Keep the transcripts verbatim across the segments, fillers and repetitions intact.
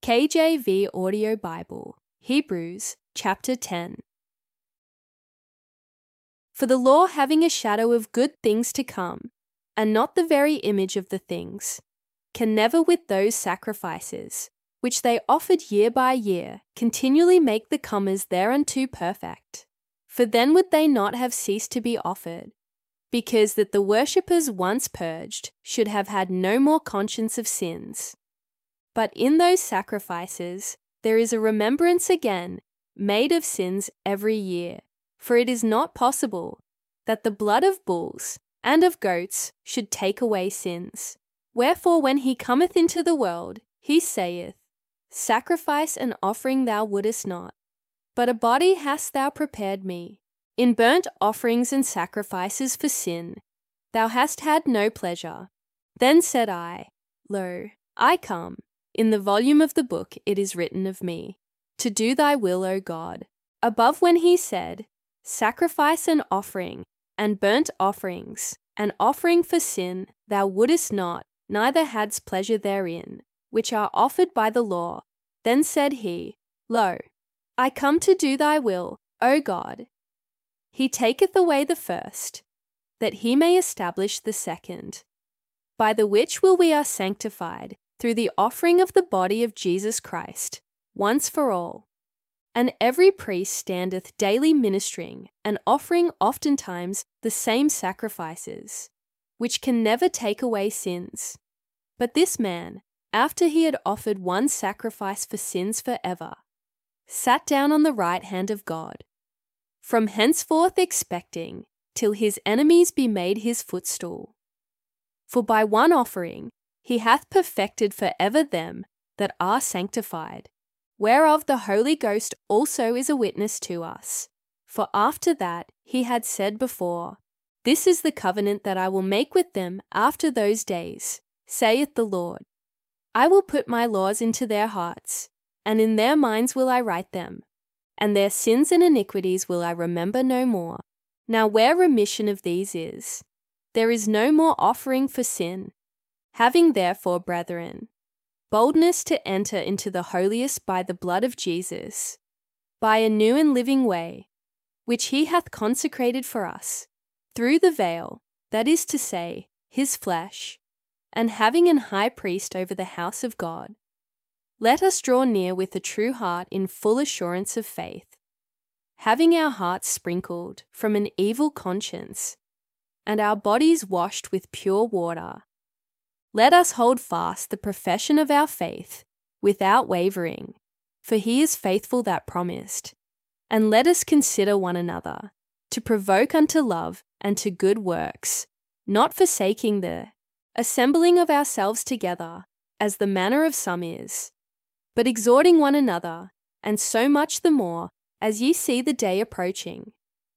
K J V Audio Bible, Hebrews chapter ten. For the law, having a shadow of good things to come, and not the very image of the things, can never with those sacrifices, which they offered year by year, continually make the comers thereunto perfect. For then would they not have ceased to be offered, because that the worshippers once purged should have had no more conscience of sins. But in those sacrifices there is a remembrance again made of sins every year. For it is not possible that the blood of bulls and of goats should take away sins. Wherefore when he cometh into the world, he saith, Sacrifice and offering thou wouldest not, but a body hast thou prepared me. In burnt offerings and sacrifices for sin thou hast had no pleasure. Then said I, Lo, I come. In the volume of the book it is written of me, to do thy will, O God. Above when he said, Sacrifice and offering, and burnt offerings, and offering for sin, thou wouldest not, neither hadst pleasure therein, which are offered by the law. Then said he, Lo, I come to do thy will, O God. He taketh away the first, that he may establish the second. By the which will we are sanctified, through the offering of the body of Jesus Christ, once for all. And every priest standeth daily ministering, and offering oftentimes the same sacrifices, which can never take away sins. But this man, after he had offered one sacrifice for sins for ever, sat down on the right hand of God, from henceforth expecting till his enemies be made his footstool. For by one offering he hath perfected for ever them that are sanctified, whereof the Holy Ghost also is a witness to us. For after that he had said before, This is the covenant that I will make with them after those days, saith the Lord. I will put my laws into their hearts, and in their minds will I write them, and their sins and iniquities will I remember no more. Now where remission of these is, there is no more offering for sin. Having therefore, brethren, boldness to enter into the holiest by the blood of Jesus, by a new and living way, which he hath consecrated for us, through the veil, that is to say, his flesh, and having an high priest over the house of God, let us draw near with a true heart in full assurance of faith, having our hearts sprinkled from an evil conscience, and our bodies washed with pure water. Let us hold fast the profession of our faith without wavering, for he is faithful that promised. And let us consider one another, to provoke unto love and to good works, not forsaking the assembling of ourselves together, as the manner of some is, but exhorting one another, and so much the more, as ye see the day approaching.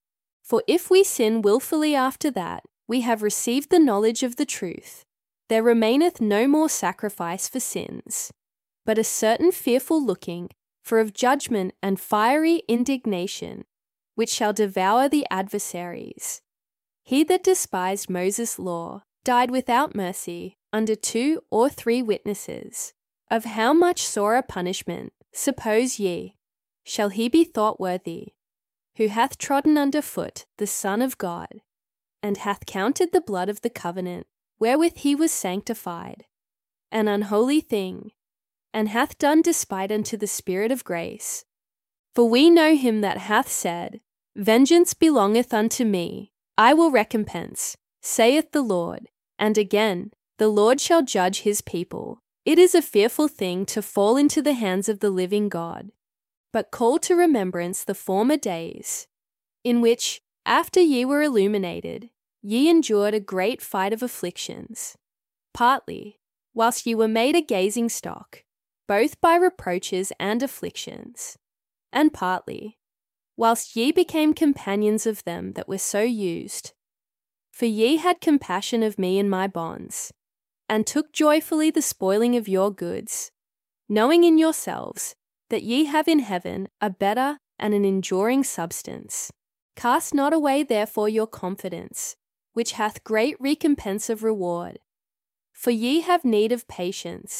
For if we sin wilfully after that we have received the knowledge of the truth, there remaineth no more sacrifice for sins, but a certain fearful looking for of judgment and fiery indignation, which shall devour the adversaries. He that despised Moses' law died without mercy under two or three witnesses. Of how much sorer punishment, suppose ye, shall he be thought worthy, who hath trodden under foot the Son of God, and hath counted the blood of the covenant, wherewith he was sanctified, an unholy thing, and hath done despite unto the Spirit of grace? For we know him that hath said, Vengeance belongeth unto me, I will recompense, saith the Lord. And again, the Lord shall judge his people. It is a fearful thing to fall into the hands of the living God. But call to remembrance the former days, in which, after ye were illuminated, ye endured a great fight of afflictions, partly, whilst ye were made a gazing stock, both by reproaches and afflictions, and partly, whilst ye became companions of them that were so used. For ye had compassion of me in my bonds, and took joyfully the spoiling of your goods, knowing in yourselves that ye have in heaven a better and an enduring substance. Cast not away therefore your confidence, which hath great recompense of reward. For ye have need of patience,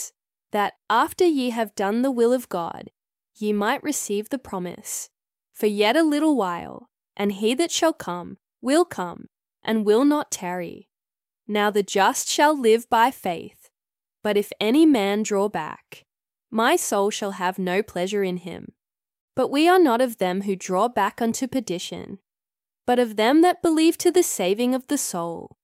that after ye have done the will of God, ye might receive the promise. For yet a little while, and he that shall come will come, and will not tarry. Now the just shall live by faith. But if any man draw back, my soul shall have no pleasure in him. But we are not of them who draw back unto perdition, but of them that believe to the saving of the soul.